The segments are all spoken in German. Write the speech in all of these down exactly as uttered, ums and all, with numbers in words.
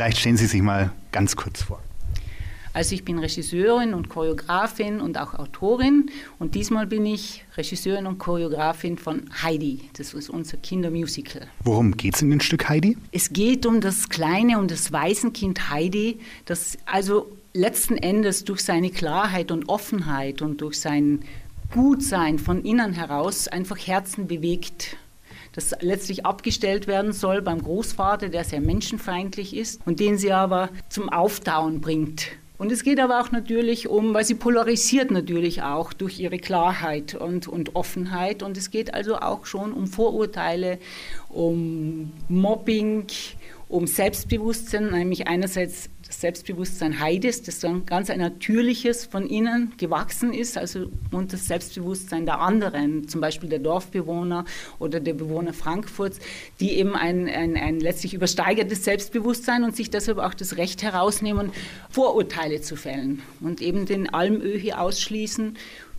Vielleicht stellen Sie sich mal ganz kurz vor. Also ich bin Regisseurin und Choreografin und auch Autorin und diesmal bin ich Regisseurin und Choreografin von Heidi. Das ist unser Kindermusical. Worum geht es in dem Stück Heidi? Es geht um das kleine, um das Waisenkind Heidi, das also letzten Endes durch seine Klarheit und Offenheit und durch sein Gutsein von innen heraus einfach Herzen bewegt, das letztlich abgestellt werden soll beim Großvater, der sehr menschenfeindlich ist und den sie aber zum Auftauen bringt. Und es geht aber auch natürlich um, weil sie polarisiert natürlich auch durch ihre Klarheit und, und Offenheit. Und es geht also auch schon um Vorurteile, um Mobbing, um Selbstbewusstsein, nämlich einerseits das Selbstbewusstsein Heidis, das dann ganz ein natürliches von innen gewachsen ist, also und das Selbstbewusstsein der anderen, zum Beispiel der Dorfbewohner oder der Bewohner Frankfurts, die eben ein, ein, ein letztlich übersteigertes Selbstbewusstsein und sich deshalb auch das Recht herausnehmen, Vorurteile zu fällen und eben den Almöhi ausschließen.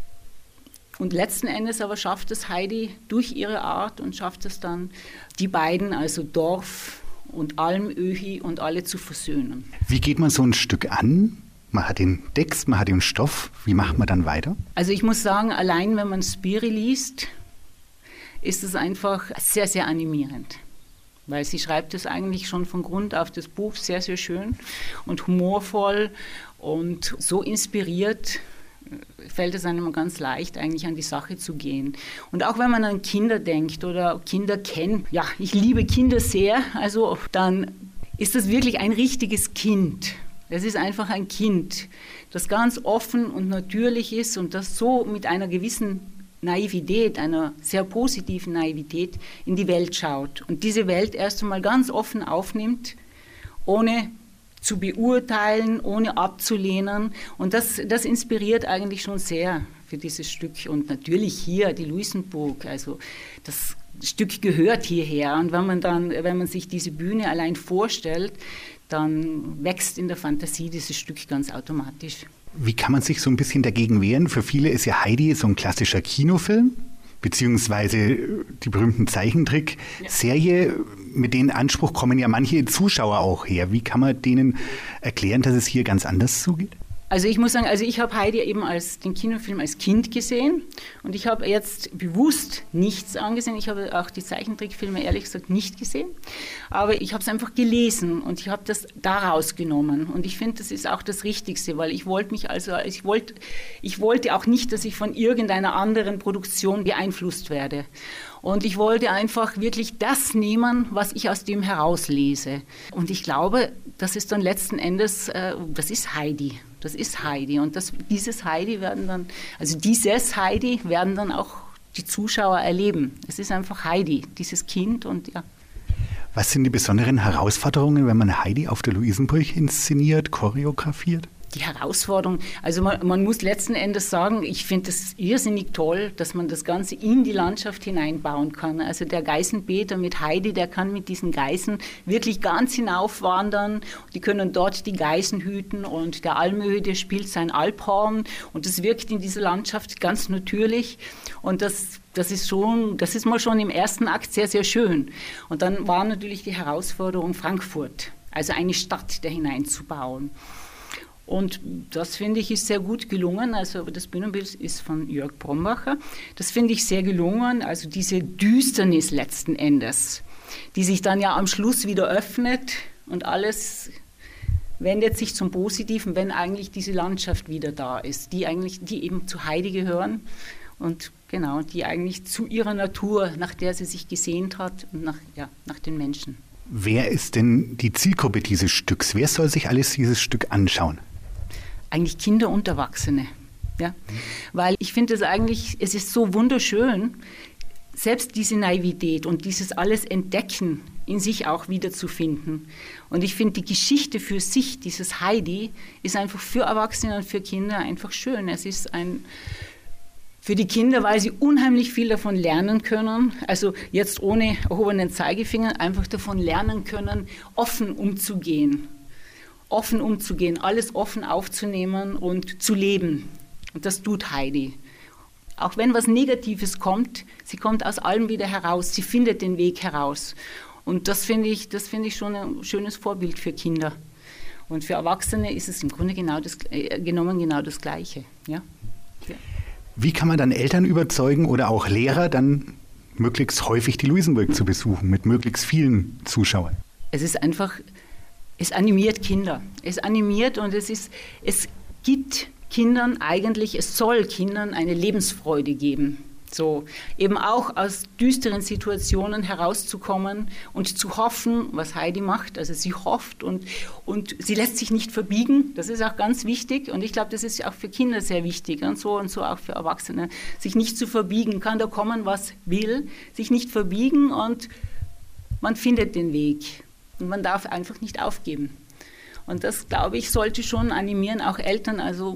Und letzten Endes aber schafft es Heidi durch ihre Art und schafft es dann, die beiden, also Dorf und Almöhi und alle zu versöhnen. Wie geht man so ein Stück an? Man hat den Text, man hat den Stoff. Wie macht man dann weiter? Also ich muss sagen, allein wenn man Spiri liest, ist es einfach sehr, sehr animierend. Weil sie schreibt es eigentlich schon von Grund auf das Buch sehr, sehr schön und humorvoll und so inspiriert, fällt es einem ganz leicht, eigentlich an die Sache zu gehen. Und auch wenn man an Kinder denkt oder Kinder kennt, ja, ich liebe Kinder sehr, also dann ist das wirklich ein richtiges Kind. Es ist einfach ein Kind, das ganz offen und natürlich ist und das so mit einer gewissen Naivität, einer sehr positiven Naivität in die Welt schaut und diese Welt erst einmal ganz offen aufnimmt, ohne zu beurteilen, ohne abzulehnen. Und das, das inspiriert eigentlich schon sehr für dieses Stück. Und natürlich hier die Luisenburg, also das Stück gehört hierher. Und wenn man dann, wenn man sich diese Bühne allein vorstellt, dann wächst in der Fantasie dieses Stück ganz automatisch. Wie kann man sich so ein bisschen dagegen wehren? Für viele ist ja Heidi so ein klassischer Kinofilm, beziehungsweise die berühmten Zeichentrickserie. Mit dem Anspruch kommen ja manche Zuschauer auch her. Wie kann man denen erklären, dass es hier ganz anders zugeht? Also ich muss sagen, also ich habe Heidi eben als den Kinofilm als Kind gesehen und ich habe jetzt bewusst nichts angesehen. Ich habe auch die Zeichentrickfilme ehrlich gesagt nicht gesehen, aber ich habe es einfach gelesen und ich habe das daraus genommen und ich finde, das ist auch das Richtigste, weil ich wollte mich also, ich wollte, ich wollte auch nicht, dass ich von irgendeiner anderen Produktion beeinflusst werde. Und ich wollte einfach wirklich das nehmen, was ich aus dem herauslese. Und ich glaube, das ist dann letzten Endes, äh, das ist Heidi. Das ist Heidi. Und das, dieses Heidi werden dann, also dieses Heidi werden dann auch die Zuschauer erleben. Es ist einfach Heidi, dieses Kind und ja. Was sind die besonderen Herausforderungen, wenn man Heidi auf der Luisenburg inszeniert, choreografiert? Die Herausforderung, also man, man muss letzten Endes sagen, ich finde es irrsinnig toll, dass man das Ganze in die Landschaft hineinbauen kann. Also der Geißenbeter mit Heidi, der kann mit diesen Geißen wirklich ganz hinaufwandern. Die können dort die Geißen hüten und der Almöhi, der spielt sein Alphorn und das wirkt in dieser Landschaft ganz natürlich und das Das ist schon, das ist mal schon im ersten Akt sehr, sehr schön. Und dann war natürlich die Herausforderung Frankfurt, also eine Stadt da hineinzubauen. Und das, finde ich, ist sehr gut gelungen. Also das Bühnenbild ist von Jörg Brombacher. Das finde ich sehr gelungen. Also diese Düsternis letzten Endes, die sich dann ja am Schluss wieder öffnet und alles wendet sich zum Positiven, wenn eigentlich diese Landschaft wieder da ist, die eigentlich, die eben zu Heidi gehören und genau, die eigentlich zu ihrer Natur, nach der sie sich gesehnt hat und nach, ja, nach den Menschen. Wer ist denn die Zielgruppe dieses Stücks? Wer soll sich alles dieses Stück anschauen? Eigentlich Kinder und Erwachsene. Ja? Weil ich finde es eigentlich, es ist so wunderschön, selbst diese Naivität und dieses alles Entdecken in sich auch wiederzufinden. Und ich finde, die Geschichte für sich, dieses Heidi, ist einfach für Erwachsene und für Kinder einfach schön. Es ist ein für die Kinder, weil sie unheimlich viel davon lernen können, also jetzt ohne erhobenen Zeigefinger, einfach davon lernen können, offen umzugehen. Offen umzugehen, alles offen aufzunehmen und zu leben. Und das tut Heidi. Auch wenn was Negatives kommt, sie kommt aus allem wieder heraus, sie findet den Weg heraus. Und das finde ich, das finde ich schon ein schönes Vorbild für Kinder. Und für Erwachsene ist es im Grunde genau das, äh, genommen genau das Gleiche. Ja? Ja. Wie kann man dann Eltern überzeugen oder auch Lehrer, dann möglichst häufig die Luisenburg zu besuchen, mit möglichst vielen Zuschauern? Es ist einfach, es animiert Kinder. Es animiert und es ist, es gibt Kindern eigentlich, es soll Kindern eine Lebensfreude geben. So, eben auch aus düsteren Situationen herauszukommen und zu hoffen, was Heidi macht. Also sie hofft und, und sie lässt sich nicht verbiegen. Das ist auch ganz wichtig und ich glaube, das ist auch für Kinder sehr wichtig und so und so auch für Erwachsene. Sich nicht zu verbiegen, kann da kommen, was will, sich nicht verbiegen und man findet den Weg. Und man darf einfach nicht aufgeben. Und das, glaube ich, sollte schon animieren, auch Eltern, also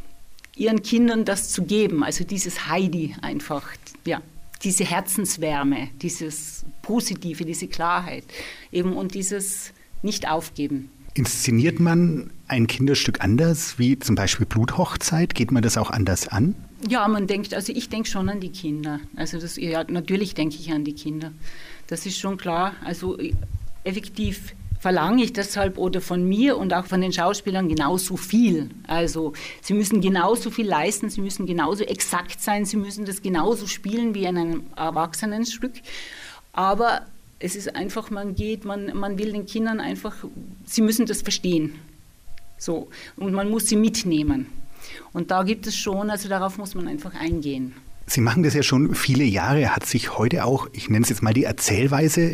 ihren Kindern das zu geben, also dieses Heidi einfach, ja, diese Herzenswärme, dieses Positive, diese Klarheit eben und dieses Nicht-Aufgeben. Inszeniert man ein Kinderstück anders, wie zum Beispiel Bluthochzeit? Geht man das auch anders an? Ja, man denkt, also ich denke schon an die Kinder. Also das, ja, natürlich denke ich an die Kinder. Das ist schon klar. Also effektiv verlange ich deshalb oder von mir und auch von den Schauspielern genauso viel. Also sie müssen genauso viel leisten, sie müssen genauso exakt sein, sie müssen das genauso spielen wie in einem Erwachsenenstück. Aber es ist einfach, man geht, man, man will den Kindern einfach, sie müssen das verstehen. So, und man muss sie mitnehmen. Und da gibt es schon, also darauf muss man einfach eingehen. Sie machen das ja schon viele Jahre. Hat sich heute auch, ich nenne es jetzt mal die Erzählweise,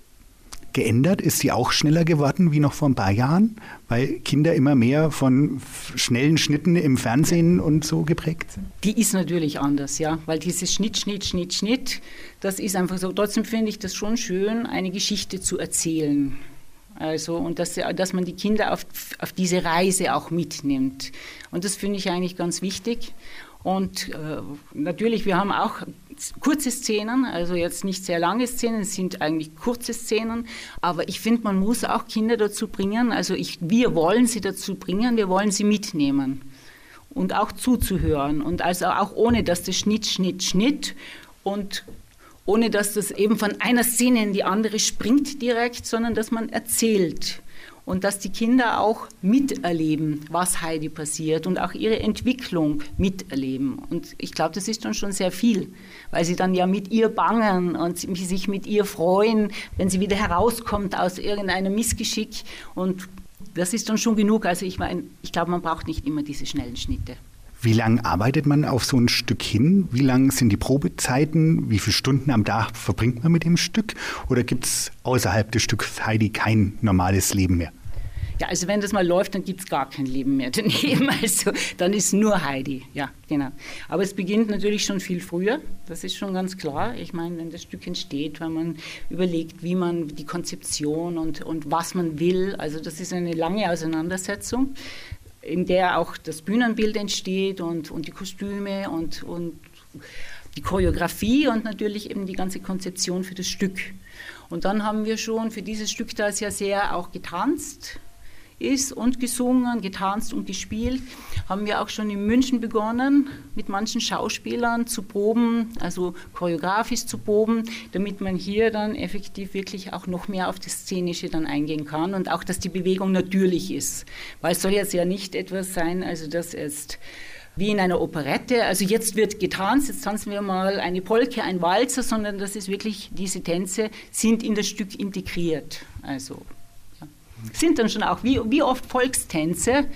geändert? Ist sie auch schneller geworden wie noch vor ein paar Jahren? Weil Kinder immer mehr von schnellen Schnitten im Fernsehen und so geprägt sind? Die ist natürlich anders, ja. Weil dieses Schnitt, Schnitt, Schnitt, Schnitt, das ist einfach so. Trotzdem finde ich das schon schön, eine Geschichte zu erzählen. Also, und dass, dass man die Kinder auf, auf diese Reise auch mitnimmt. Und das finde ich eigentlich ganz wichtig. Und äh, natürlich, wir haben auch kurze Szenen, also jetzt nicht sehr lange Szenen, es sind eigentlich kurze Szenen, aber ich finde, man muss auch Kinder dazu bringen, also ich, wir wollen sie dazu bringen, wir wollen sie mitnehmen und auch zuzuhören und also auch ohne, dass das Schnitt, Schnitt, Schnitt und ohne, dass das eben von einer Szene in die andere springt direkt, sondern dass man erzählt. Und dass die Kinder auch miterleben, was Heidi passiert und auch ihre Entwicklung miterleben. Und ich glaube, das ist dann schon sehr viel, weil sie dann ja mit ihr bangen und sich mit ihr freuen, wenn sie wieder herauskommt aus irgendeinem Missgeschick. Und das ist dann schon genug. Also ich meine, ich glaube, man braucht nicht immer diese schnellen Schnitte. Wie lange arbeitet man auf so ein Stück hin? Wie lang sind die Probezeiten? Wie viele Stunden am Tag verbringt man mit dem Stück? Oder gibt es außerhalb des Stücks Heidi kein normales Leben mehr? Ja, also wenn das mal läuft, dann gibt es gar kein Leben mehr daneben. Also dann ist nur Heidi, ja, genau. Aber es beginnt natürlich schon viel früher, das ist schon ganz klar. Ich meine, wenn das Stück entsteht, wenn man überlegt, wie man die Konzeption und, und was man will, also das ist eine lange Auseinandersetzung, in der auch das Bühnenbild entsteht und, und die Kostüme und, und die Choreografie und natürlich eben die ganze Konzeption für das Stück. Und dann haben wir schon für dieses Stück, das ja sehr auch getanzt ist und gesungen, getanzt und gespielt, haben wir auch schon in München begonnen, mit manchen Schauspielern zu proben, also choreografisch zu proben, damit man hier dann effektiv wirklich auch noch mehr auf das Szenische dann eingehen kann und auch, dass die Bewegung natürlich ist. Weil es soll jetzt ja nicht etwas sein, also das ist wie in einer Operette, also jetzt wird getanzt, jetzt tanzen wir mal eine Polke, ein Walzer, sondern das ist wirklich, diese Tänze sind in das Stück integriert, also sind dann schon auch wie, wie oft Volkstänze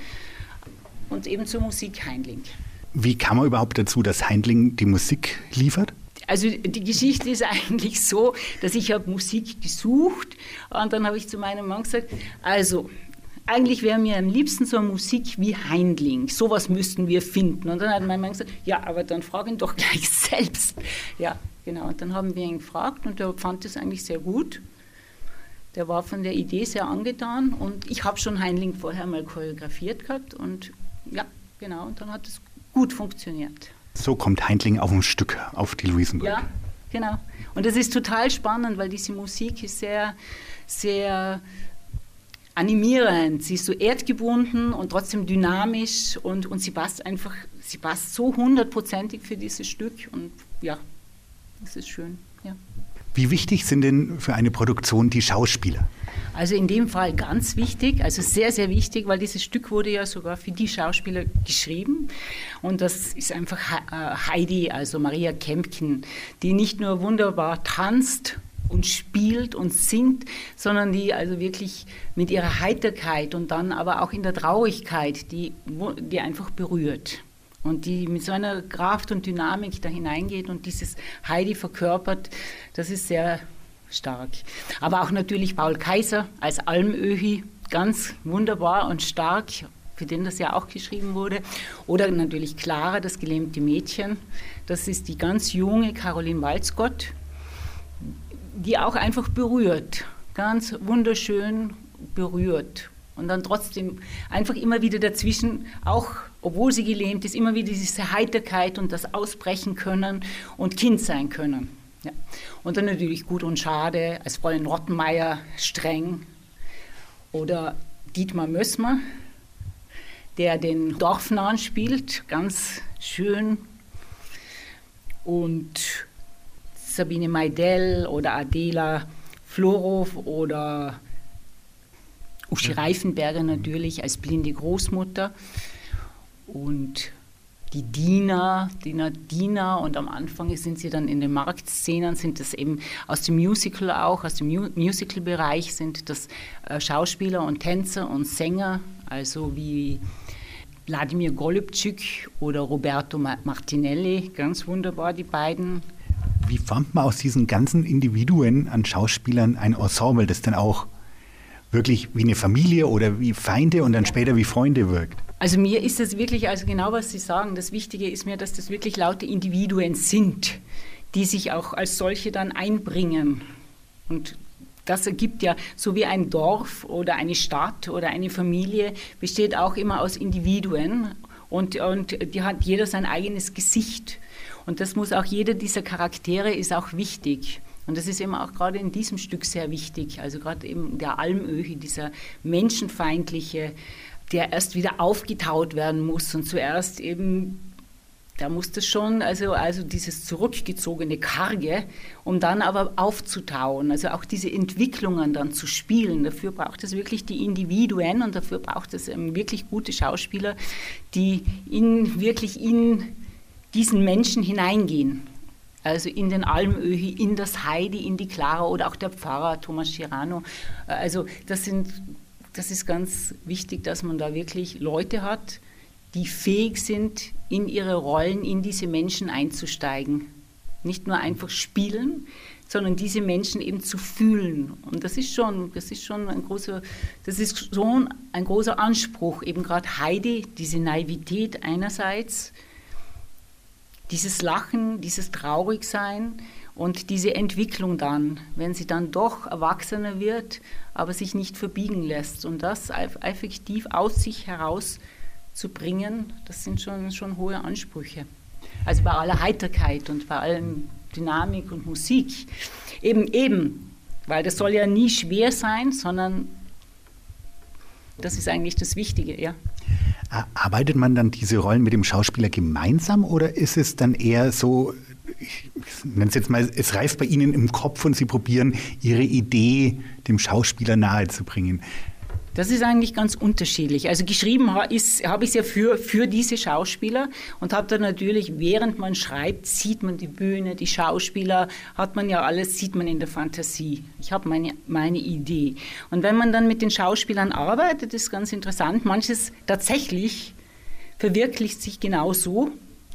und eben zur Musik Heindling. Wie kam man überhaupt dazu, dass Heindling die Musik liefert? Also die Geschichte ist eigentlich so, dass ich habe Musik gesucht und dann habe ich zu meinem Mann gesagt, also eigentlich wäre mir am liebsten so eine Musik wie Heindling, sowas müssten wir finden. Und dann hat mein Mann gesagt, ja, aber dann frag ihn doch gleich selbst. Ja, genau, und dann haben wir ihn gefragt und er fand das eigentlich sehr gut. Der war von der Idee sehr angetan und ich habe schon Heindling vorher mal choreografiert gehabt und ja, genau, und dann hat es gut funktioniert. So kommt Heindling auf ein Stück, auf die Luisenburg. Ja, genau. Und das ist total spannend, weil diese Musik ist sehr, sehr animierend. Sie ist so erdgebunden und trotzdem dynamisch und, und sie passt einfach, sie passt so hundertprozentig für dieses Stück und ja, das ist schön, ja. Wie wichtig sind denn für eine Produktion die Schauspieler? Also in dem Fall ganz wichtig, also sehr, sehr wichtig, weil dieses Stück wurde ja sogar für die Schauspieler geschrieben. Und das ist einfach Heidi, also Maria Kempken, die nicht nur wunderbar tanzt und spielt und singt, sondern die also wirklich mit ihrer Heiterkeit und dann aber auch in der Traurigkeit, die, die einfach berührt. Und die mit so einer Kraft und Dynamik da hineingeht und dieses Heidi verkörpert, das ist sehr stark. Aber auch natürlich Paul Kaiser als Almöhi, ganz wunderbar und stark, für den das ja auch geschrieben wurde. Oder natürlich Clara, das gelähmte Mädchen. Das ist die ganz junge Caroline Walzgott, die auch einfach berührt, ganz wunderschön berührt. Und dann trotzdem einfach immer wieder dazwischen, auch obwohl sie gelähmt ist, immer wieder diese Heiterkeit und das Ausbrechen können und Kind sein können. Ja. Und dann natürlich Gut und Schade, als Fräulein Rottenmeier streng. Oder Dietmar Mössmer, der den Dorfnahen spielt, ganz schön. Und Sabine Meidel oder Adela Florow oder Uschi Reifenberger natürlich als blinde Großmutter und die Dina, Dina, Dina und am Anfang sind sie dann in den Marktszenen, sind das eben aus dem Musical auch, aus dem Mu- Musical-Bereich sind das äh, Schauspieler und Tänzer und Sänger, also wie Wladimir Golubczyk oder Roberto Martinelli, ganz wunderbar die beiden. Wie formt man aus diesen ganzen Individuen an Schauspielern ein Ensemble, das dann auch wirklich wie eine Familie oder wie Feinde und dann später wie Freunde wirkt? Also mir ist das wirklich, also genau was Sie sagen, das Wichtige ist mir, dass das wirklich laute Individuen sind, die sich auch als solche dann einbringen. Und das ergibt ja, so wie ein Dorf oder eine Stadt oder eine Familie, besteht auch immer aus Individuen und, und die hat jeder sein eigenes Gesicht. Und das muss auch, jeder dieser Charaktere ist auch wichtig. Und das ist eben auch gerade in diesem Stück sehr wichtig. Also gerade eben der Almöhi, dieser menschenfeindliche, der erst wieder aufgetaut werden muss und zuerst eben, da muss das schon, also, also dieses zurückgezogene Karge, um dann aber aufzutauen, also auch diese Entwicklungen dann zu spielen. Dafür braucht es wirklich die Individuen und dafür braucht es ähm, wirklich gute Schauspieler, die in, wirklich in diesen Menschen hineingehen. Also in den Almöhi, in das Heidi, in die Clara oder auch der Pfarrer Thomas Girano. Also das sind, das ist ganz wichtig, dass man da wirklich Leute hat, die fähig sind, in ihre Rollen, in diese Menschen einzusteigen. Nicht nur einfach spielen, sondern diese Menschen eben zu fühlen. Und das ist schon, das ist schon ein großer, das ist schon ein großer Anspruch. Eben gerade Heidi, diese Naivität einerseits, dieses Lachen, dieses Traurigsein und diese Entwicklung dann, wenn sie dann doch erwachsener wird, aber sich nicht verbiegen lässt. Und das effektiv aus sich heraus zu bringen, das sind schon, schon hohe Ansprüche. Also bei aller Heiterkeit und bei allem Dynamik und Musik. Eben, eben, weil das soll ja nie schwer sein, sondern das ist eigentlich das Wichtige, ja. Arbeitet man dann diese Rollen mit dem Schauspieler gemeinsam oder ist es dann eher so, ich nenne es jetzt mal, es reift bei Ihnen im Kopf und Sie probieren, Ihre Idee dem Schauspieler nahezubringen? Das ist eigentlich ganz unterschiedlich. Also geschrieben habe ich es ja für, für diese Schauspieler und habe dann natürlich, während man schreibt, sieht man die Bühne, die Schauspieler, hat man ja alles, sieht man in der Fantasie. Ich habe meine, meine Idee. Und wenn man dann mit den Schauspielern arbeitet, ist ganz interessant, manches tatsächlich verwirklicht sich genau so.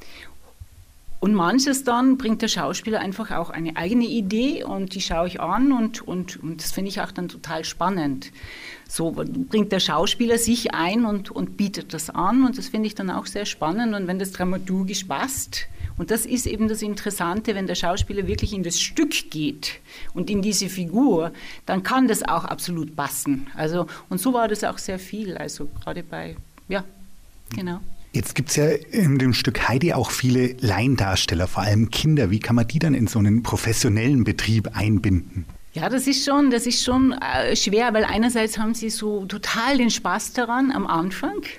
Und manches dann bringt der Schauspieler einfach auch eine eigene Idee und die schaue ich an und, und, und das finde ich auch dann total spannend. So bringt der Schauspieler sich ein und, und bietet das an und das finde ich dann auch sehr spannend und wenn das dramaturgisch passt, und das ist eben das Interessante, wenn der Schauspieler wirklich in das Stück geht und in diese Figur, dann kann das auch absolut passen. Also, und so war das auch sehr viel, also gerade bei, ja, genau. Jetzt gibt es ja in dem Stück Heidi auch viele Laiendarsteller, vor allem Kinder. Wie kann man die dann in so einen professionellen Betrieb einbinden? Ja, das ist schon, das ist schon äh, schwer, weil einerseits haben sie so total den Spaß daran am Anfang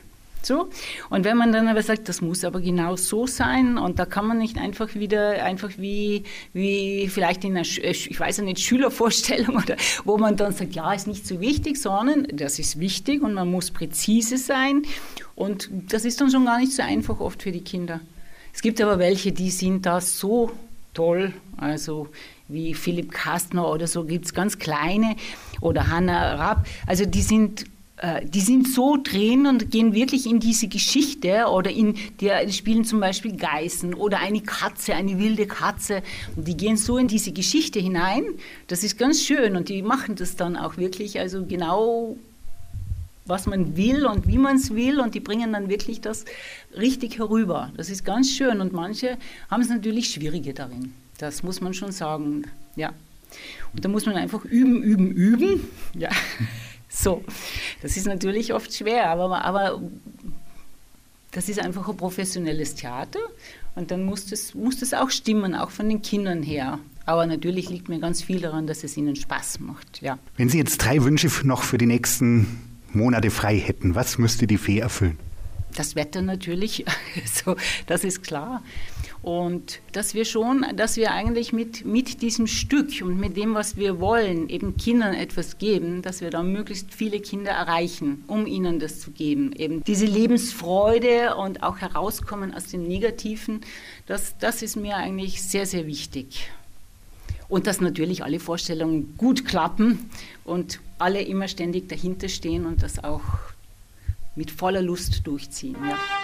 So. Und wenn man dann aber sagt, das muss aber genau so sein und da kann man nicht einfach wieder, einfach wie, wie vielleicht in einer, ich weiß nicht, Schülervorstellung oder wo man dann sagt, ja, ist nicht so wichtig, sondern das ist wichtig und man muss präzise sein und das ist dann schon gar nicht so einfach oft für die Kinder. Es gibt aber welche, die sind da so toll, also wie Philipp Kastner oder so, gibt es ganz kleine oder Hannah Rapp, also die sind Die sind so drin und gehen wirklich in diese Geschichte oder in, die spielen zum Beispiel Geißen oder eine Katze, eine wilde Katze. Und die gehen so in diese Geschichte hinein. Das ist ganz schön und die machen das dann auch wirklich, also genau, was man will und wie man es will und die bringen dann wirklich das richtig herüber. Das ist ganz schön und manche haben es natürlich schwieriger darin. Das muss man schon sagen, ja. Und da muss man einfach üben, üben, üben, ja. So, das ist natürlich oft schwer, aber, aber das ist einfach ein professionelles Theater und dann muss das, muss das auch stimmen, auch von den Kindern her. Aber natürlich liegt mir ganz viel daran, dass es ihnen Spaß macht, ja. Wenn Sie jetzt drei Wünsche noch für die nächsten Monate frei hätten, was müsste die Fee erfüllen? Das Wetter natürlich, so, das ist klar. Und dass wir schon, dass wir eigentlich mit, mit diesem Stück und mit dem, was wir wollen, eben Kindern etwas geben, dass wir da möglichst viele Kinder erreichen, um ihnen das zu geben. Eben diese Lebensfreude und auch herauskommen aus dem Negativen, das, das ist mir eigentlich sehr, sehr wichtig. Und dass natürlich alle Vorstellungen gut klappen und alle immer ständig dahinter stehen und das auch mit voller Lust durchziehen. Ja.